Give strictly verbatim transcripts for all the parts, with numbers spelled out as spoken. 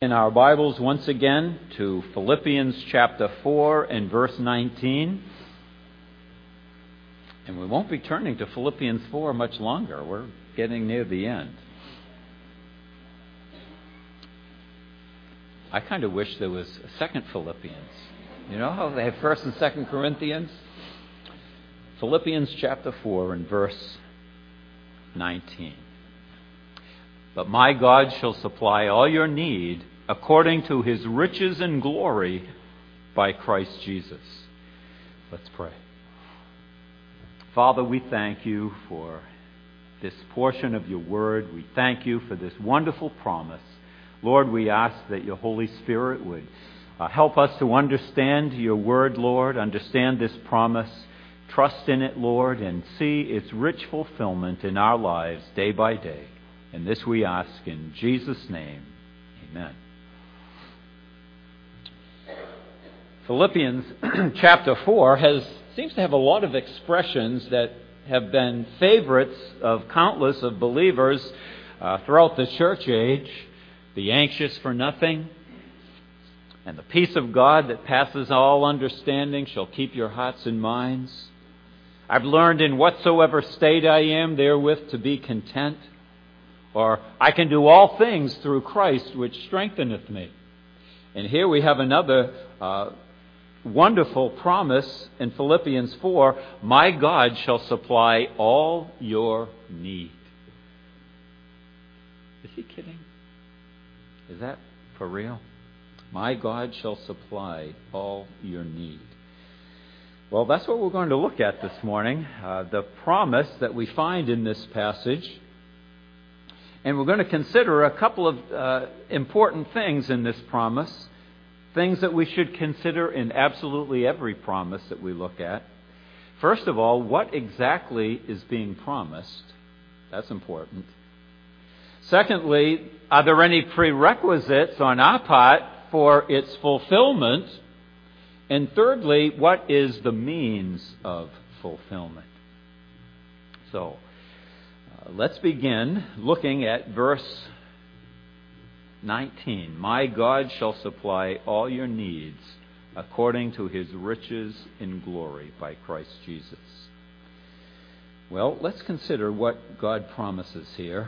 In our Bibles once again to Philippians chapter four and verse nineteen. And we won't be turning to Philippians four much longer. We're getting near the end. I kind of wish there was a second Philippians. You know how they have First and Second Corinthians? Philippians chapter four and verse nineteen. But my God shall supply all your need according to His riches and glory by Christ Jesus. Let's pray. Father, we thank you for this portion of your word. We thank you for this wonderful promise. Lord, we ask that your Holy Spirit would uh, help us to understand your word, Lord, understand this promise, trust in it, Lord, and see its rich fulfillment in our lives day by day. And this we ask in Jesus' name. Amen. Philippians chapter four has seems to have a lot of expressions that have been favorites of countless of believers uh, throughout the church age. Be anxious for nothing, and the peace of God that passes all understanding shall keep your hearts and minds. I've learned in whatsoever state I am therewith to be content. Or, I can do all things through Christ which strengtheneth me. And here we have another uh, wonderful promise in Philippians four. My God shall supply all your need. Is he kidding? Is that for real? My God shall supply all your need. Well, that's what we're going to look at this morning. Uh, the promise that we find in this passage. And we're going to consider a couple of uh, important things in this promise, things that we should consider in absolutely every promise that we look at. First of all, what exactly is being promised? That's important. Secondly, are there any prerequisites on our part for its fulfillment? And thirdly, what is the means of fulfillment? So, let's begin looking at verse nineteen. My God shall supply all your needs according to His riches in glory by Christ Jesus. Well, let's consider what God promises here.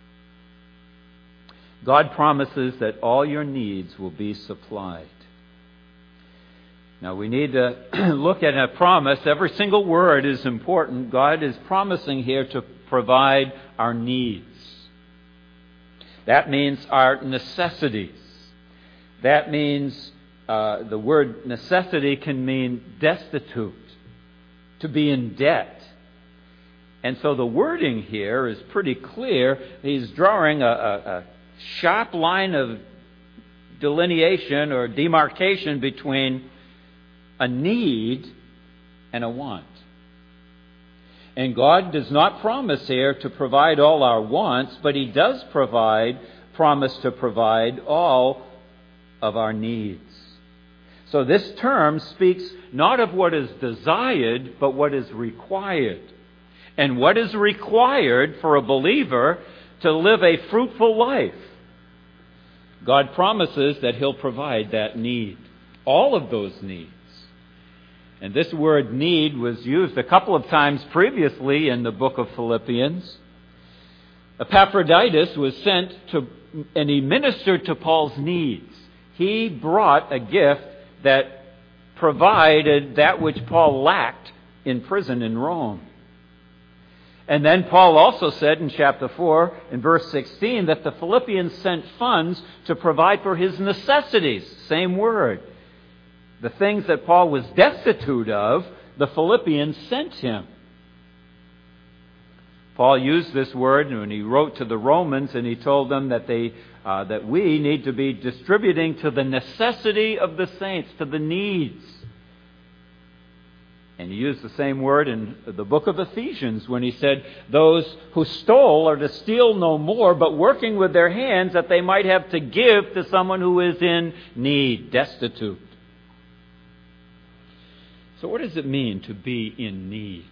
God promises that all your needs will be supplied. Now, we need to look at a promise. Every single word is important. God is promising here to provide our needs. That means our necessities. That means uh, the word necessity can mean destitute, to be in debt. And so the wording here is pretty clear. He's drawing a, a, a sharp line of delineation or demarcation between a need and a want. And God does not promise here to provide all our wants, but He does provide, promise to provide all of our needs. So this term speaks not of what is desired, but what is required. And what is required for a believer to live a fruitful life. God promises that He'll provide that need, all of those needs. And this word need was used a couple of times previously in the book of Philippians. Epaphroditus was sent to, and he ministered to Paul's needs. He brought a gift that provided that which Paul lacked in prison in Rome. And then Paul also said in chapter four, in verse sixteen, that the Philippians sent funds to provide for his necessities. Same word. The things that Paul was destitute of, the Philippians sent him. Paul used this word when he wrote to the Romans, and he told them that they uh, that we need to be distributing to the necessity of the saints, to the needs. And he used the same word in the book of Ephesians when he said, those who stole are to steal no more, but working with their hands that they might have to give to someone who is in need, destitute. So what does it mean to be in need?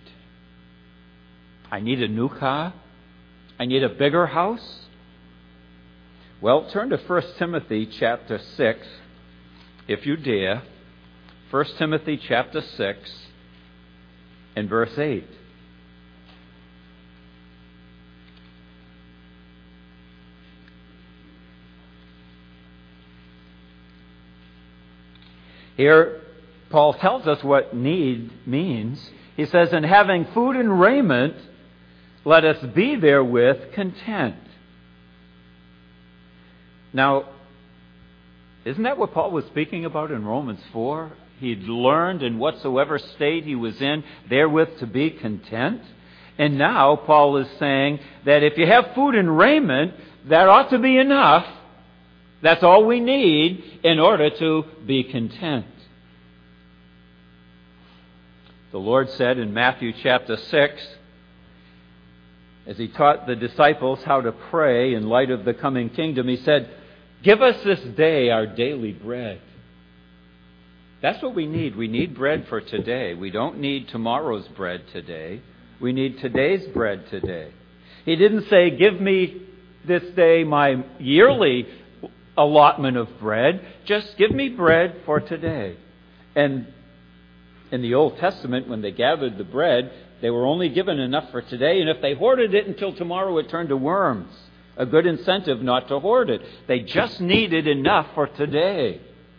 I need a new car. I need a bigger house. Well, turn to First Timothy chapter six, if you dare. First Timothy chapter six and verse eight. Here, Paul tells us what need means. He says, "And having food and raiment, let us be therewith content." Now, isn't that what Paul was speaking about in Romans four? He'd learned in whatsoever state he was in, therewith to be content. And now Paul is saying that if you have food and raiment, that ought to be enough. That's all we need in order to be content. The Lord said in Matthew chapter six, as he taught the disciples how to pray in light of the coming kingdom, he said, "Give us this day our daily bread." That's what we need. We need bread for today. We don't need tomorrow's bread today. We need today's bread today. He didn't say, "Give me this day my yearly allotment of bread." Just give me bread for today. And in the Old Testament, when they gathered the bread, they were only given enough for today, and if they hoarded it until tomorrow, it turned to worms. A good incentive not to hoard it. They just needed enough for today.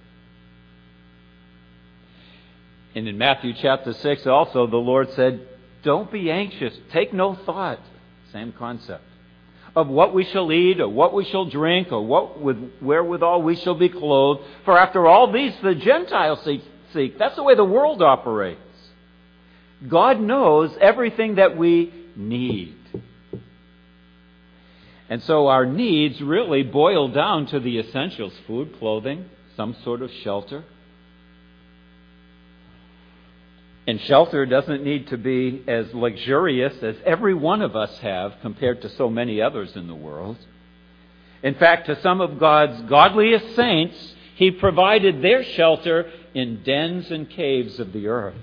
And in Matthew chapter six also, the Lord said, "Don't be anxious. Take no thought." Same concept. "Of what we shall eat, or what we shall drink, or what with wherewithal we shall be clothed. For after all these the Gentiles seek." That's the way the world operates. God knows everything that we need. And so our needs really boil down to the essentials: food, clothing, some sort of shelter. And shelter doesn't need to be as luxurious as every one of us have compared to so many others in the world. In fact, to some of God's godliest saints, He provided their shelter in dens and caves of the earth.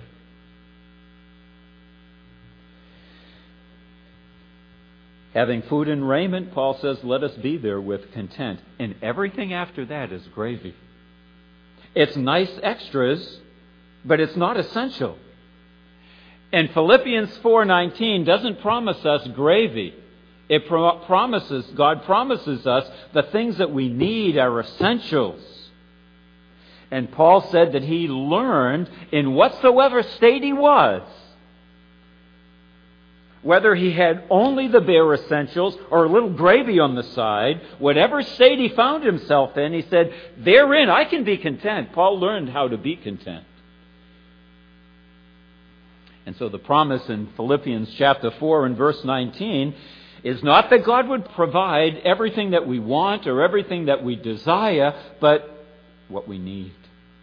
Having food and raiment, Paul says, let us be there with content. And everything after that is gravy. It's nice extras, but it's not essential. And Philippians four nineteen doesn't promise us gravy. It pro- promises, God promises us the things that we need are essentials. And Paul said that he learned in whatsoever state he was, whether he had only the bare essentials or a little gravy on the side, whatever state he found himself in, he said, therein I can be content. Paul learned how to be content. And so the promise in Philippians chapter four and verse nineteen is not that God would provide everything that we want or everything that we desire, but what we need.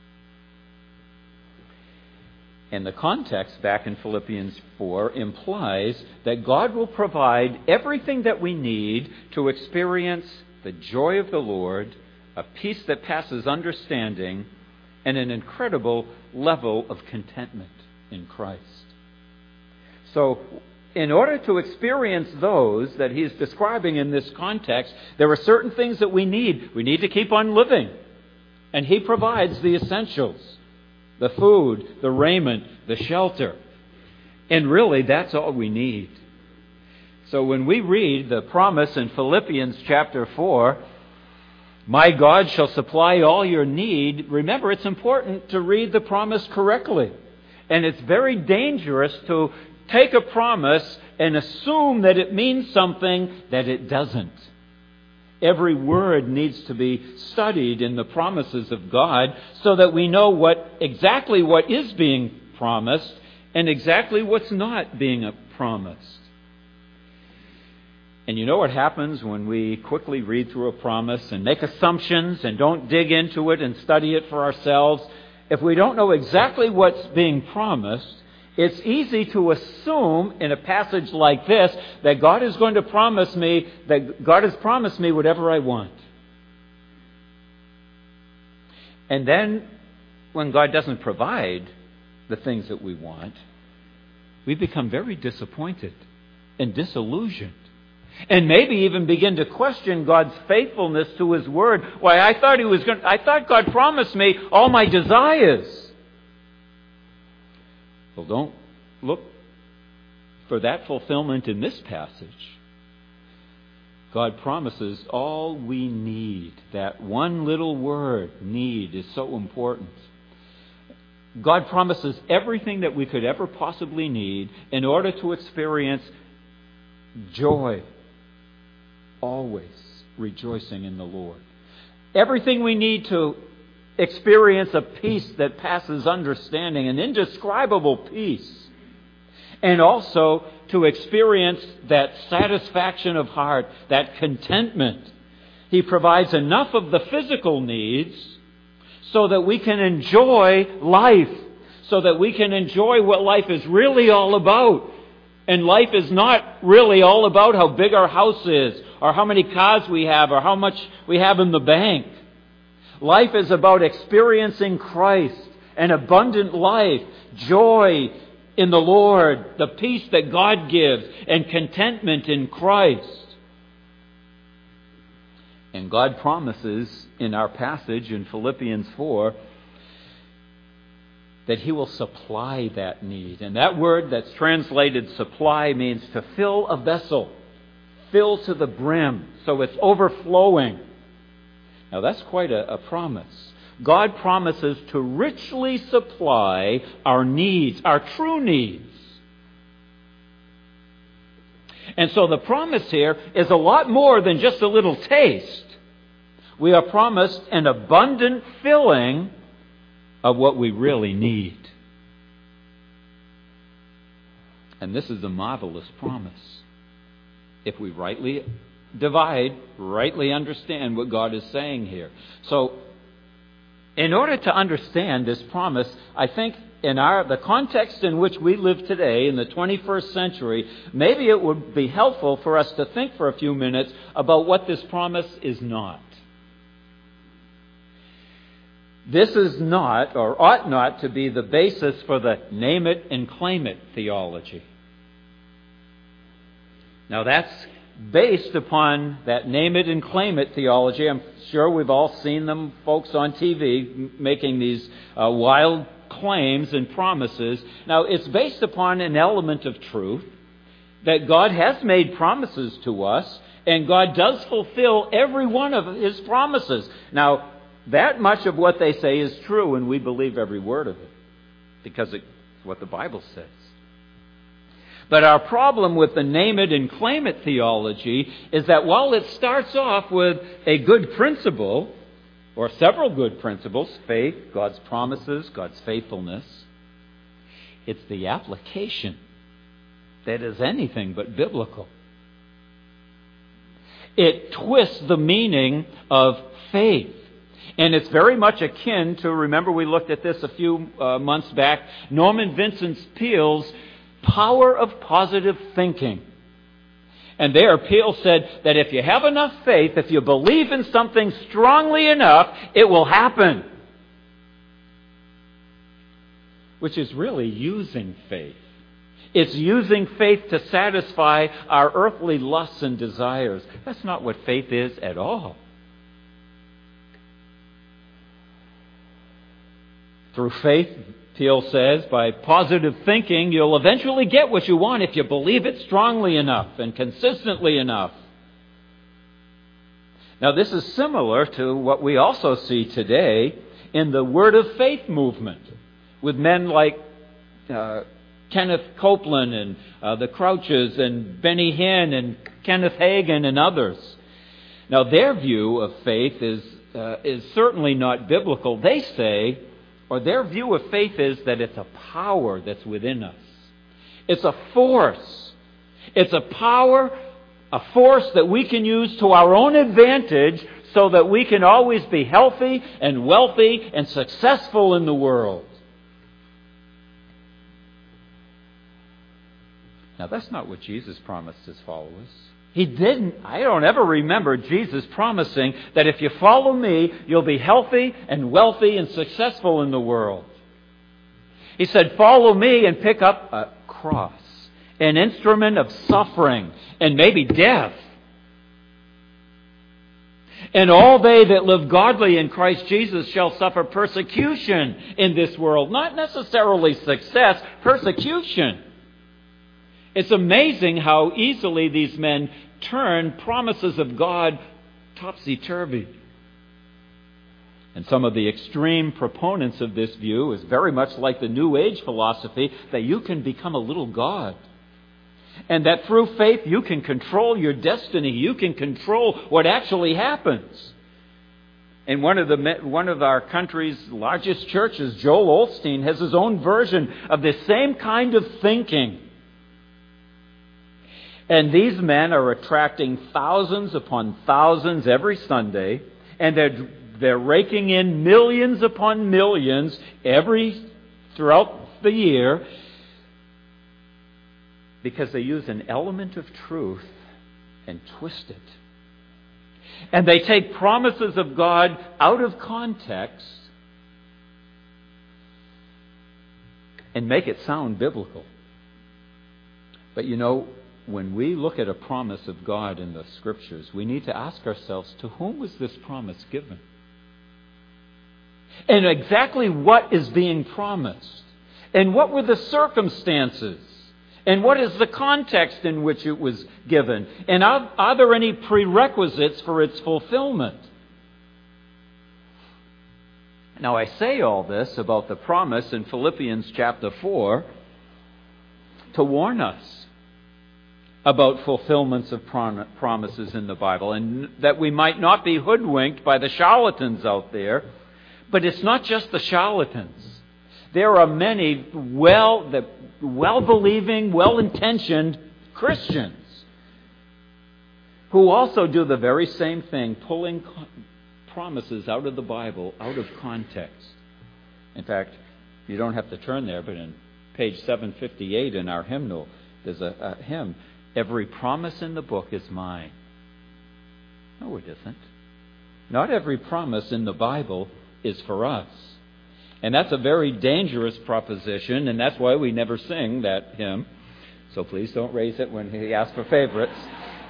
And the context back in Philippians four implies that God will provide everything that we need to experience the joy of the Lord, a peace that passes understanding, and an incredible level of contentment in Christ. So, in order to experience those that he's describing in this context, there are certain things that we need. We need to keep on living. And he provides the essentials. The food, the raiment, the shelter. And really, that's all we need. So when we read the promise in Philippians chapter four, my God shall supply all your need, remember, it's important to read the promise correctly. And it's very dangerous to take a promise and assume that it means something that it doesn't. Every word needs to be studied in the promises of God so that we know what exactly what is being promised and exactly what's not being promised. And you know what happens when we quickly read through a promise and make assumptions and don't dig into it and study it for ourselves? If we don't know exactly what's being promised, it's easy to assume in a passage like this that God is going to promise me, that God has promised me whatever I want. And then when God doesn't provide the things that we want, we become very disappointed and disillusioned. And maybe even begin to question God's faithfulness to His Word. Why, I thought He was going I thought God promised me all my desires. Well, don't look for that fulfillment in this passage. God promises all we need. That one little word, need, is so important. God promises everything that we could ever possibly need in order to experience joy. Always rejoicing in the Lord. Everything we need to experience a peace that passes understanding, an indescribable peace. And also to experience that satisfaction of heart, that contentment. He provides enough of the physical needs so that we can enjoy life, so that we can enjoy what life is really all about. And life is not really all about how big our house is, or how many cars we have, or how much we have in the bank. Life is about experiencing Christ, an abundant life, joy in the Lord, the peace that God gives, and contentment in Christ. And God promises in our passage in Philippians four that He will supply that need. And that word that's translated supply means to fill a vessel, fill to the brim, so it's overflowing. Now that's quite a, a promise. God promises to richly supply our needs, our true needs. And so the promise here is a lot more than just a little taste. We are promised an abundant filling of what we really need. And this is a marvelous promise. If we rightly divide, rightly understand what God is saying here. So, in order to understand this promise, I think in our the context in which we live today, in the twenty-first century, maybe it would be helpful for us to think for a few minutes about what this promise is not. This is not, or ought not to be, the basis for the name it and claim it theology. Now that's based upon that name it and claim it theology. I'm sure we've all seen them, folks on T V, making these uh, wild claims and promises. Now it's based upon an element of truth, that God has made promises to us, and God does fulfill every one of His promises. Now, that much of what they say is true, and we believe every word of it, because it's what the Bible says. But our problem with the name it and claim it theology is that while it starts off with a good principle, or several good principles, faith, God's promises, God's faithfulness, it's the application that is anything but biblical. It twists the meaning of faith. And it's very much akin to, remember we looked at this a few uh, months back, Norman Vincent Peale's power of positive thinking. And there Peale said that if you have enough faith, if you believe in something strongly enough, it will happen. Which is really using faith. It's using faith to satisfy our earthly lusts and desires. That's not what faith is at all. Through faith, Peale says, by positive thinking, you'll eventually get what you want if you believe it strongly enough and consistently enough. Now, this is similar to what we also see today in the Word of Faith movement, with men like uh, Kenneth Copeland and uh, the Crouches and Benny Hinn and Kenneth Hagin and others. Now, their view of faith is uh, is certainly not biblical. They say, or their view of faith is that it's a power that's within us. It's a force. It's a power, a force that we can use to our own advantage so that we can always be healthy and wealthy and successful in the world. Now, that's not what Jesus promised His followers. He didn't. I don't ever remember Jesus promising that if you follow me, you'll be healthy and wealthy and successful in the world. He said, follow me and pick up a cross, an instrument of suffering and maybe death. And all they that live godly in Christ Jesus shall suffer persecution in this world. Not necessarily success, persecution. It's amazing how easily these men turn promises of God topsy-turvy. And some of the extreme proponents of this view is very much like the New Age philosophy that you can become a little God. And that through faith you can control your destiny. You can control what actually happens. And one of the one of our country's largest churches, Joel Osteen, has his own version of this same kind of thinking. And these men are attracting thousands upon thousands every Sunday, and they're they're raking in millions upon millions every throughout the year, because they use an element of truth and twist it. And they take promises of God out of context and make it sound biblical. But you know, when we look at a promise of God in the Scriptures, we need to ask ourselves, to whom was this promise given? And exactly what is being promised? And what were the circumstances? And what is the context in which it was given? And are, are there any prerequisites for its fulfillment? Now, I say all this about the promise in Philippians chapter four to warn us about fulfillments of prom- promises in the Bible, and that we might not be hoodwinked by the charlatans out there. But it's not just the charlatans. There are many well, the well-believing, well-intentioned Christians who also do the very same thing, pulling co- promises out of the Bible, out of context. In fact, you don't have to turn there, but in page seven fifty-eight in our hymnal, there's a, a hymn, "Every promise in the book is mine." No, it isn't. Not every promise in the Bible is for us. And that's a very dangerous proposition, and that's why we never sing that hymn. So please don't raise it when he asks for favorites.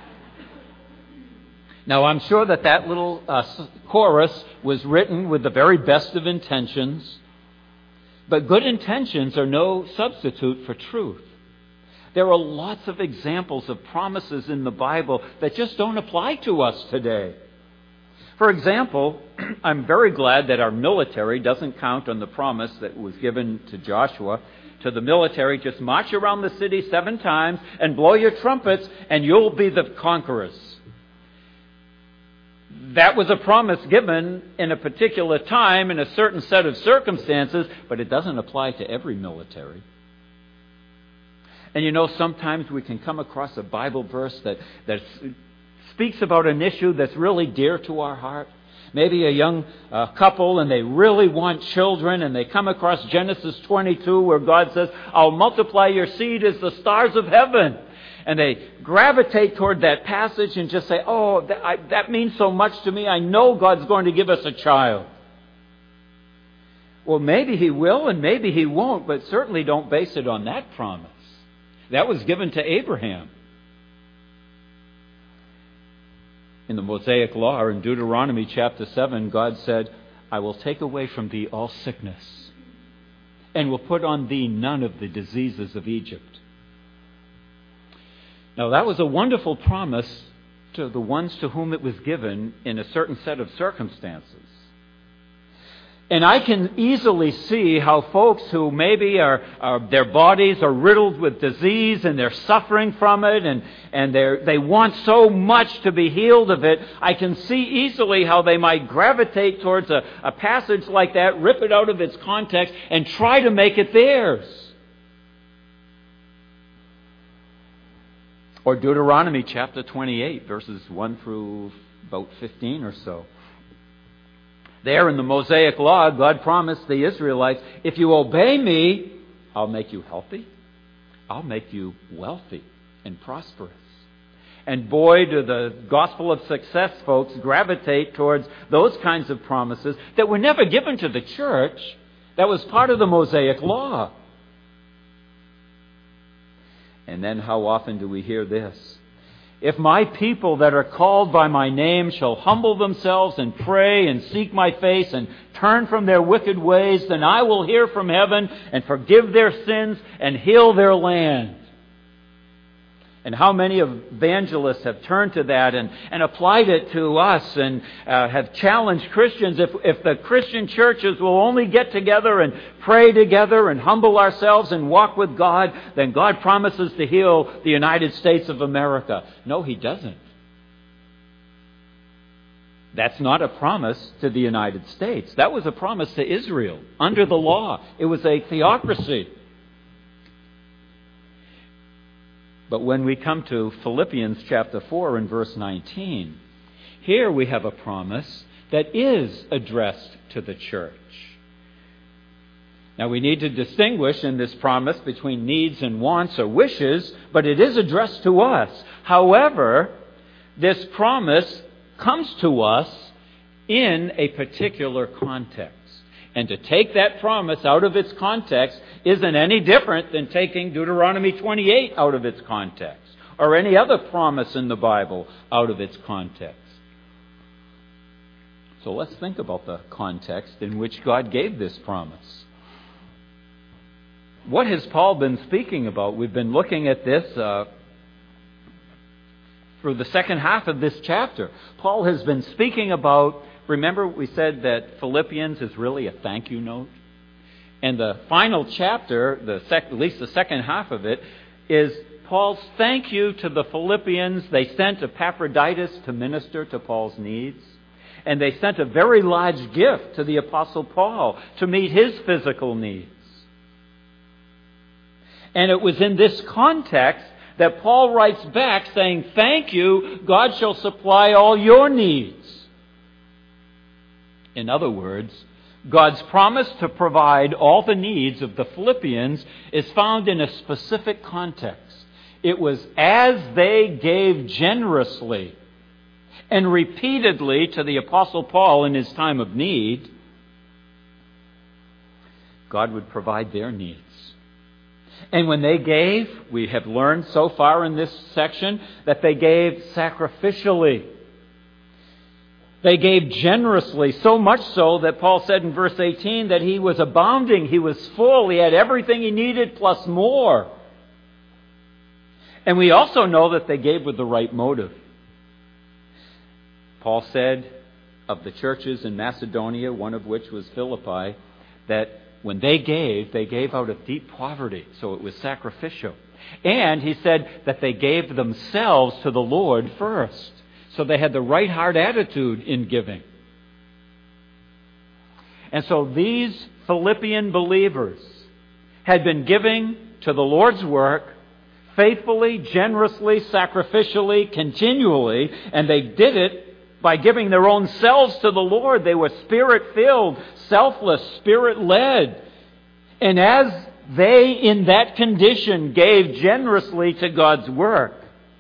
Now, I'm sure that that little uh, chorus was written with the very best of intentions, but good intentions are no substitute for truth. There are lots of examples of promises in the Bible that just don't apply to us today. For example, I'm very glad that our military doesn't count on the promise that was given to Joshua, to the military, just march around the city seven times and blow your trumpets and you'll be the conquerors. That was a promise given in a particular time in a certain set of circumstances, but it doesn't apply to every military. And you know, sometimes we can come across a Bible verse that that's speaks about an issue that's really dear to our heart. Maybe a young uh, couple and they really want children, and they come across Genesis twenty-two where God says, "I'll multiply your seed as the stars of heaven." And they gravitate toward that passage and just say, "Oh, that, I, that means so much to me. I know God's going to give us a child." Well, maybe He will and maybe He won't, but certainly don't base it on that promise. That was given to Abraham. In the Mosaic Law, in Deuteronomy chapter seven, God said, "I will take away from thee all sickness, and will put on thee none of the diseases of Egypt." Now, that was a wonderful promise to the ones to whom it was given in a certain set of circumstances. And I can easily see how folks who maybe are, are their bodies are riddled with disease and they're suffering from it, and, and they they want so much to be healed of it, I can see easily how they might gravitate towards a, a passage like that, rip it out of its context, and try to make it theirs. Or Deuteronomy chapter twenty-eight, verses one through about fifteen or so. There in the Mosaic Law, God promised the Israelites, "If you obey me, I'll make you healthy. I'll make you wealthy and prosperous." And boy, do the gospel of success folks gravitate towards those kinds of promises that were never given to the church. That was part of the Mosaic Law. And then how often do we hear this? If my people that are called by my name shall humble themselves and pray and seek my face and turn from their wicked ways, then I will hear from heaven and forgive their sins and heal their land. And how many evangelists have turned to that and, and applied it to us and uh, have challenged Christians. If, if the Christian churches will only get together and pray together and humble ourselves and walk with God, then God promises to heal the United States of America. No, He doesn't. That's not a promise to the United States. That was a promise to Israel under the law. It was a theocracy. But when we come to Philippians chapter four and verse nineteen, here we have a promise that is addressed to the church. Now we need to distinguish in this promise between needs and wants or wishes, but it is addressed to us. However, this promise comes to us in a particular context. And to take that promise out of its context isn't any different than taking Deuteronomy twenty-eight out of its context, or any other promise in the Bible out of its context. So let's think about the context in which God gave this promise. What has Paul been speaking about? We've been looking at this uh, for the second half of this chapter. Paul has been speaking about, remember we said that Philippians is really a thank you note? And the final chapter, the sec- at least the second half of it, is Paul's thank you to the Philippians. They sent Epaphroditus to minister to Paul's needs. And they sent a very large gift to the Apostle Paul to meet his physical needs. And it was in this context that Paul writes back saying, thank you, God shall supply all your needs. In other words, God's promise to provide all the needs of the Philippians is found in a specific context. It was as they gave generously and repeatedly to the Apostle Paul in his time of need, God would provide their needs. And when they gave, we have learned so far in this section that they gave sacrificially. They gave generously, so much so that Paul said in verse eighteen that he was abounding, he was full, he had everything he needed plus more. And we also know that they gave with the right motive. Paul said of the churches in Macedonia, one of which was Philippi, that when they gave, they gave out of deep poverty, so it was sacrificial. And he said that they gave themselves to the Lord first. So they had the right heart attitude in giving. And so these Philippian believers had been giving to the Lord's work faithfully, generously, sacrificially, continually, and they did it by giving their own selves to the Lord. They were Spirit-filled, selfless, Spirit-led. And as they, in that condition, gave generously to God's work,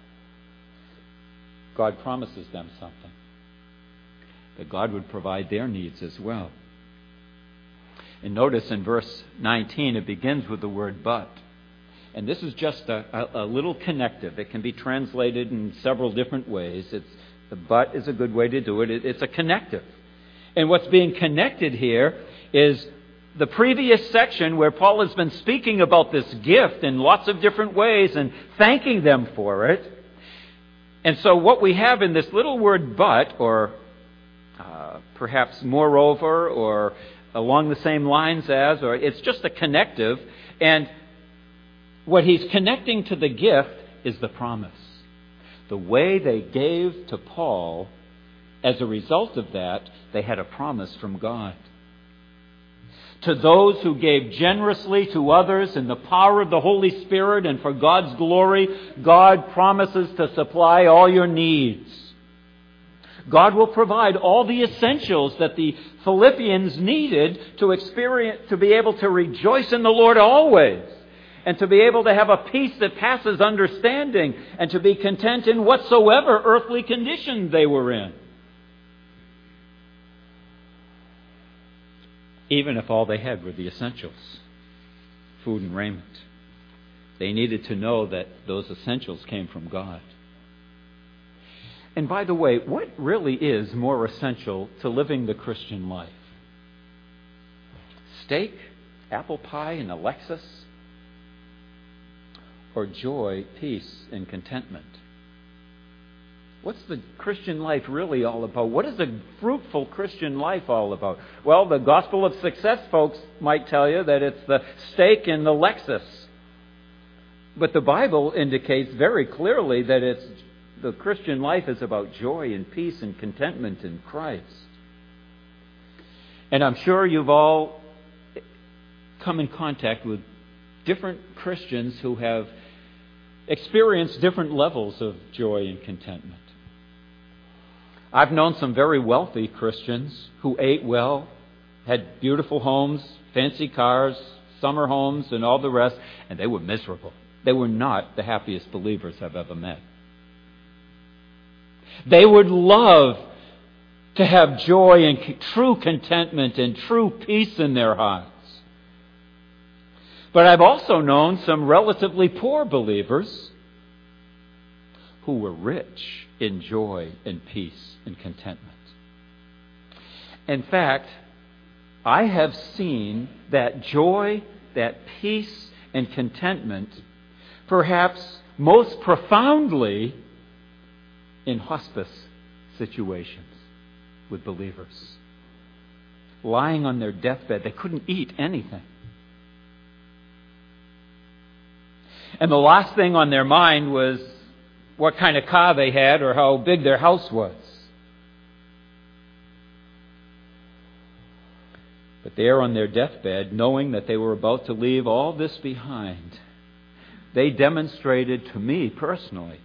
God promises them something. That God would provide their needs as well. And notice in verse nineteen, it begins with the word but. And this is just a, a, a little connective. It can be translated in several different ways. It's, the but is a good way to do it. it. It's a connective. And what's being connected here is the previous section where Paul has been speaking about this gift in lots of different ways and thanking them for it. And so what we have in this little word but, or uh, perhaps moreover, or along the same lines as, or it's just a connective. And what he's connecting to the gift is the promise. The way they gave to Paul, as a result of that, they had a promise from God. To those who gave generously to others in the power of the Holy Spirit and for God's glory, God promises to supply all your needs. God will provide all the essentials that the Philippians needed to experience, to be able to rejoice in the Lord always, and to be able to have a peace that passes understanding, and to be content in whatsoever earthly condition they were in. Even if all they had were the essentials, food and raiment. They needed to know that those essentials came from God. And by the way, what really is more essential to living the Christian life? Steak, apple pie, and a Lexus? Or joy, peace, and contentment? What's the Christian life really all about? What is a fruitful Christian life all about? Well, the gospel of success folks might tell you that it's the steak and the Lexus. But the Bible indicates very clearly that it's the Christian life is about joy and peace and contentment in Christ. And I'm sure you've all come in contact with different Christians who have experienced different levels of joy and contentment. I've known some very wealthy Christians who ate well, had beautiful homes, fancy cars, summer homes, and all the rest, and they were miserable. They were not the happiest believers I've ever met. They would love to have joy and true contentment and true peace in their hearts. But I've also known some relatively poor believers who were rich in joy and peace and contentment. In fact, I have seen that joy, that peace and contentment, perhaps most profoundly in hospice situations with believers. Lying on their deathbed, they couldn't eat anything. And the last thing on their mind was what kind of car they had or how big their house was. But there on their deathbed, knowing that they were about to leave all this behind, they demonstrated to me personally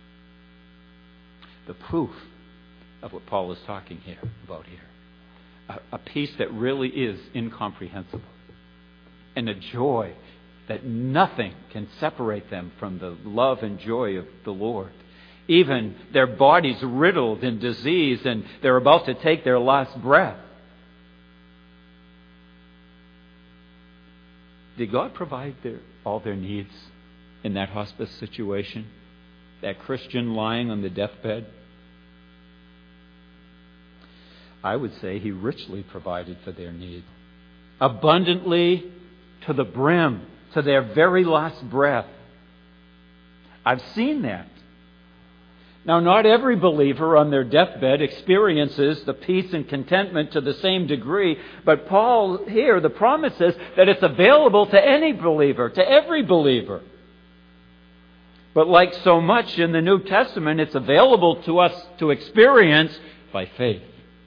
the proof of what Paul is talking here about here. A, a peace that really is incomprehensible. And a joy that nothing can separate them from the love and joy of the Lord. Even their bodies riddled in disease and they're about to take their last breath. Did God provide their, all their needs in that hospice situation? That Christian lying on the deathbed? I would say He richly provided for their need. Abundantly to the brim, to their very last breath. I've seen that. Now, not every believer on their deathbed experiences the peace and contentment to the same degree, but Paul here, the promise is that it's available to any believer, to every believer. But like so much in the New Testament, it's available to us to experience by faith.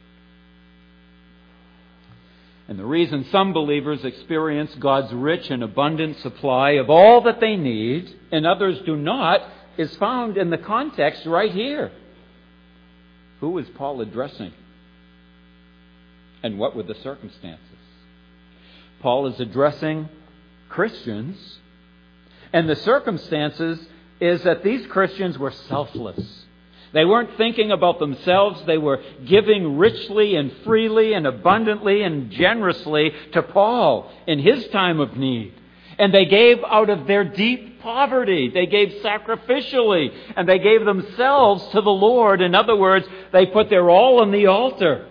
And the reason some believers experience God's rich and abundant supply of all that they need, and others do not, is found in the context right here. Who is Paul addressing? And what were the circumstances? Paul is addressing Christians, and the circumstances is that these Christians were selfless. They weren't thinking about themselves. They were giving richly and freely and abundantly and generously to Paul in his time of need. And they gave out of their deep poverty. They gave sacrificially. And they gave themselves to the Lord. In other words, they put their all on the altar.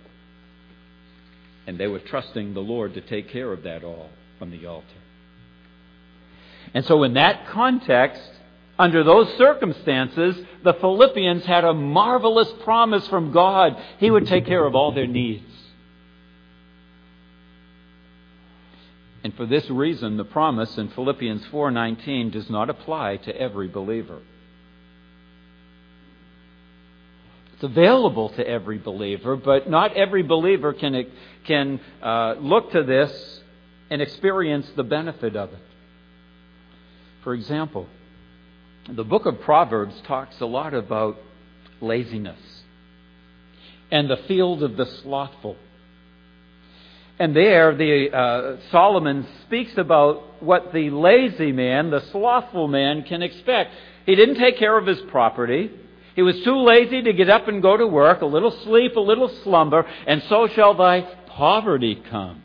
And they were trusting the Lord to take care of that all from the altar. And so in that context, under those circumstances, the Philippians had a marvelous promise from God. He would take care of all their needs. And for this reason, the promise in Philippians four nineteen does not apply to every believer. It's available to every believer, but not every believer can, can uh, look to this and experience the benefit of it. For example, the book of Proverbs talks a lot about laziness and the field of the slothful. And there, the uh, Solomon speaks about what the lazy man, the slothful man, can expect. He didn't take care of his property. He was too lazy to get up and go to work. A little sleep, a little slumber, and so shall thy poverty come.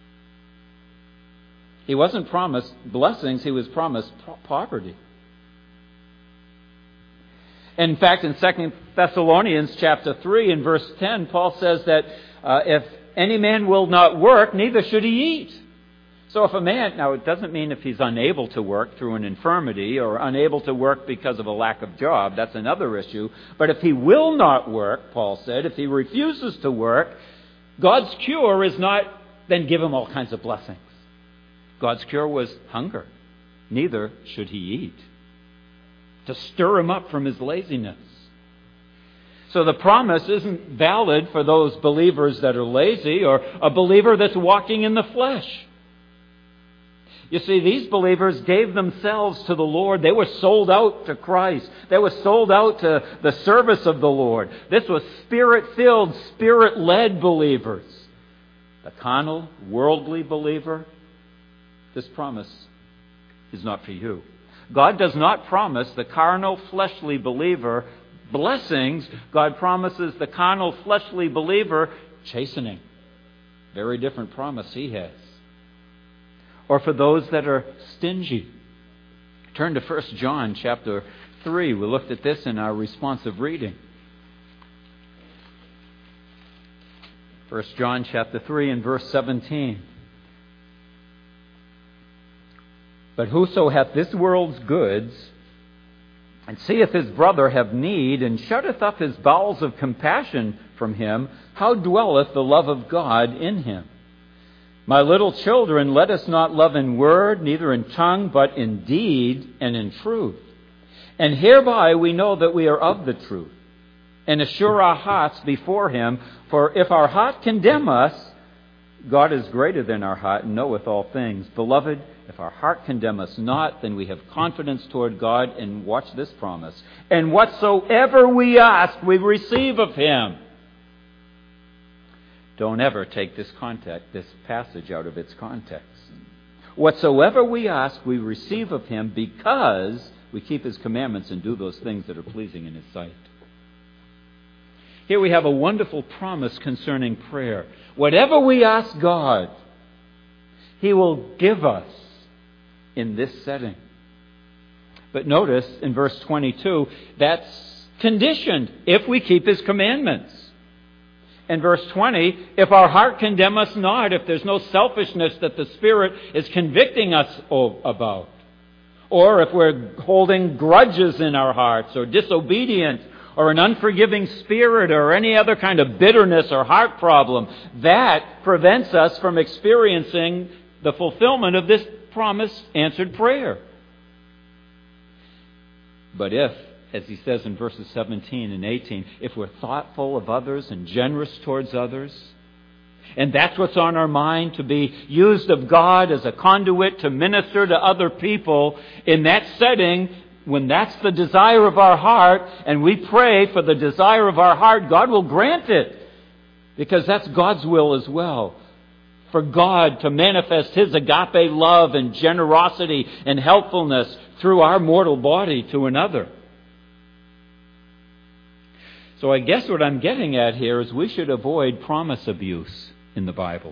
He wasn't promised blessings. He was promised poverty. In fact, in Second Thessalonians chapter three and verse ten, Paul says that uh, if any man will not work, neither should he eat. So if a man, now it doesn't mean if he's unable to work through an infirmity or unable to work because of a lack of job, that's another issue. But if he will not work, Paul said, if he refuses to work, God's cure is not then give him all kinds of blessings. God's cure was hunger. Neither should he eat, to stir him up from his laziness. So the promise isn't valid for those believers that are lazy or a believer that's walking in the flesh. You see, these believers gave themselves to the Lord. They were sold out to Christ. They were sold out to the service of the Lord. This was Spirit-filled, Spirit-led believers. The carnal, worldly believer, this promise is not for you. God does not promise the carnal, fleshly believer blessings. God promises the carnal, fleshly believer chastening. Very different promise he has. Or for those that are stingy. Turn to First John chapter three. We looked at this in our responsive reading. First John chapter three and verse seventeen. But whoso hath this world's goods, and seeth his brother have need, and shutteth up his bowels of compassion from him, how dwelleth the love of God in him? My little children, let us not love in word, neither in tongue, but in deed and in truth. And hereby we know that we are of the truth, and assure our hearts before him. For if our heart condemn us, God is greater than our heart, and knoweth all things. Beloved, if our heart condemn us not, then we have confidence toward God, and watch this promise. And whatsoever we ask, we receive of him. Don't ever take this context, this passage out of its context. Whatsoever we ask, we receive of him, because we keep his commandments and do those things that are pleasing in his sight. Here we have a wonderful promise concerning prayer. Whatever we ask God, he will give us in this setting. But notice in verse twenty-two, that's conditioned if we keep his commandments. In verse twenty, if our heart condemn us not, if there's no selfishness that the Spirit is convicting us about, or if we're holding grudges in our hearts, or disobedient, or an unforgiving spirit, or any other kind of bitterness or heart problem, that prevents us from experiencing the fulfillment of this promised answered prayer. But if, as he says in verses seventeen and eighteen, if we're thoughtful of others and generous towards others, and that's what's on our mind, to be used of God as a conduit to minister to other people, in that setting, when that's the desire of our heart, and we pray for the desire of our heart, God will grant it. Because that's God's will as well. For God to manifest his agape love and generosity and helpfulness through our mortal body to another. So I guess what I'm getting at here is we should avoid promise abuse in the Bible.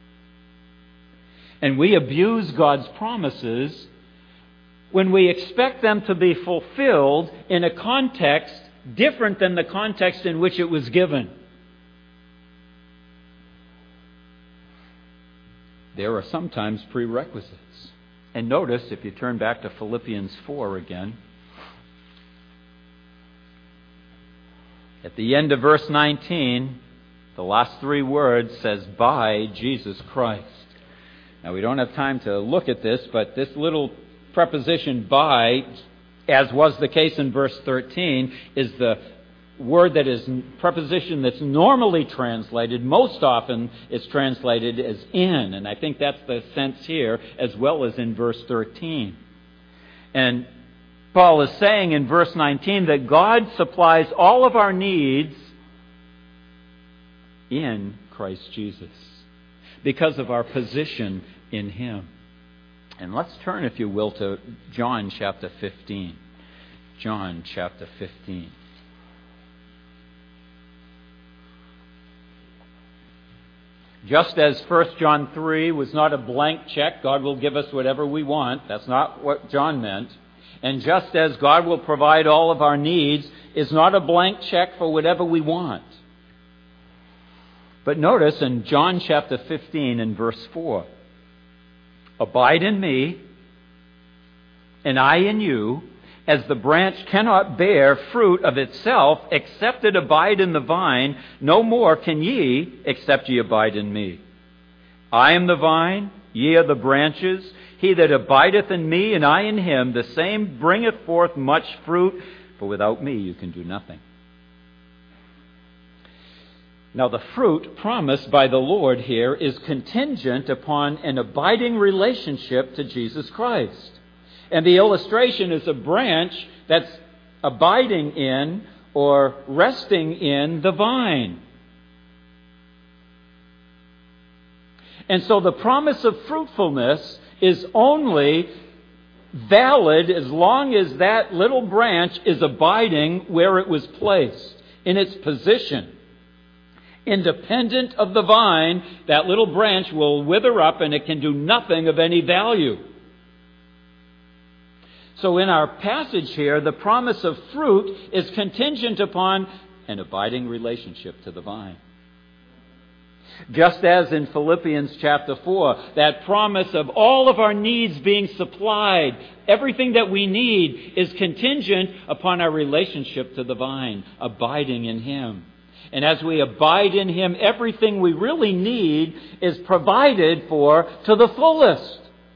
And we abuse God's promises when we expect them to be fulfilled in a context different than the context in which it was given. There are sometimes prerequisites. And notice, if you turn back to Philippians four again, at the end of verse nineteen, the last three words says, by Jesus Christ. Now, we don't have time to look at this, but this little preposition by, as was the case in verse thirteen, is the word that is preposition that's normally translated, most often it's translated as in. And I think that's the sense here, as well as in verse thirteen. And Paul is saying in verse nineteen that God supplies all of our needs in Christ Jesus because of our position in him. And let's turn, if you will, to John chapter fifteen. John chapter fifteen. Just as First John three was not a blank check, God will give us whatever we want. That's not what John meant. And just as God will provide all of our needs, is not a blank check for whatever we want. But notice in John chapter fifteen and verse four, abide in me, and I in you, as the branch cannot bear fruit of itself, except it abide in the vine, no more can ye, except ye abide in me. I am the vine, ye are the branches. He that abideth in me, and I in him, the same bringeth forth much fruit, for without me you can do nothing. Now the fruit promised by the Lord here is contingent upon an abiding relationship to Jesus Christ. And the illustration is a branch that's abiding in or resting in the vine. And so the promise of fruitfulness is only valid as long as that little branch is abiding where it was placed, in its position. Independent of the vine, that little branch will wither up and it can do nothing of any value. So in our passage here, the promise of fruit is contingent upon an abiding relationship to the vine. Just as in Philippians chapter four, that promise of all of our needs being supplied, everything that we need is contingent upon our relationship to the vine, abiding in Him. And as we abide in Him, everything we really need is provided for to the fullest.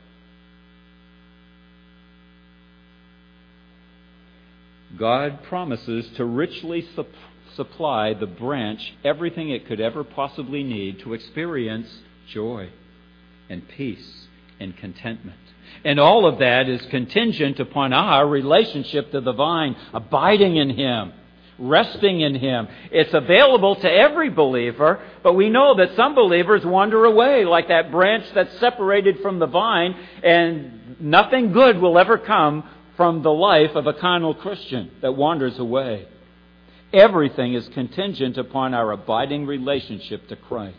God promises to richly supply supply the branch everything it could ever possibly need to experience joy and peace and contentment. And all of that is contingent upon our relationship to the vine, abiding in Him, resting in Him. It's available to every believer, but we know that some believers wander away like that branch that's separated from the vine, and nothing good will ever come from the life of a carnal Christian that wanders away. Everything is contingent upon our abiding relationship to Christ.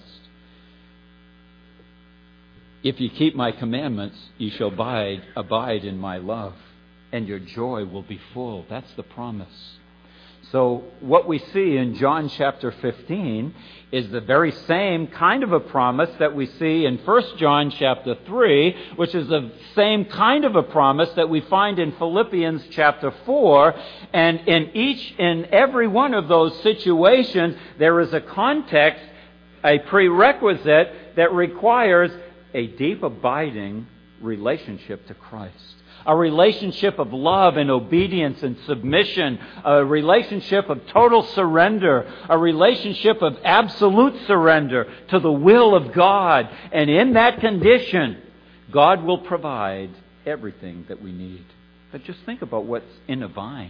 If you keep my commandments, you shall abide, abide in my love, and your joy will be full. That's the promise. So what we see in John chapter fifteen is the very same kind of a promise that we see in First John chapter three, which is the same kind of a promise that we find in Philippians chapter four. And in each and every one of those situations, there is a context, a prerequisite that requires a deep abiding relationship to Christ. A relationship of love and obedience and submission. A relationship of total surrender. A relationship of absolute surrender to the will of God. And in that condition, God will provide everything that we need. But just think about what's in a vine.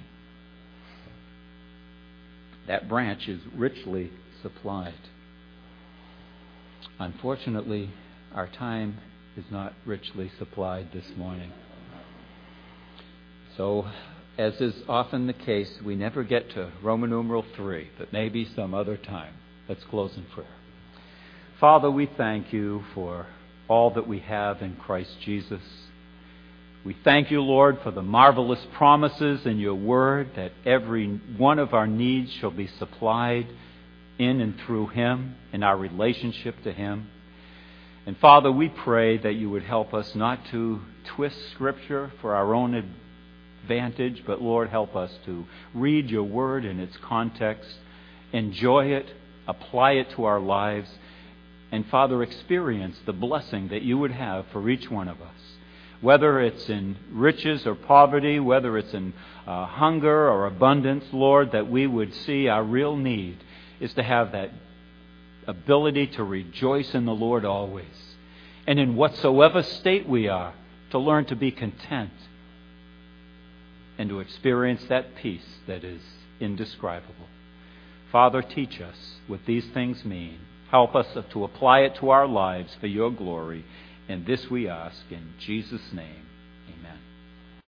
That branch is richly supplied. Unfortunately, our time is not richly supplied this morning. So, as is often the case, we never get to Roman numeral three, but maybe some other time. Let's close in prayer. Father, we thank you for all that we have in Christ Jesus. We thank you, Lord, for the marvelous promises in your word that every one of our needs shall be supplied in and through Him, in our relationship to Him. And Father, we pray that you would help us not to twist Scripture for our own advantage, but Lord, help us to read your word in its context, enjoy it, apply it to our lives, and Father, experience the blessing that you would have for each one of us. Whether it's in riches or poverty, whether it's in uh, hunger or abundance, Lord, that we would see our real need is to have that ability to rejoice in the Lord always. And in whatsoever state we are, to learn to be content and to experience that peace that is indescribable. Father, teach us what these things mean. Help us to apply it to our lives for your glory. And this we ask in Jesus' name.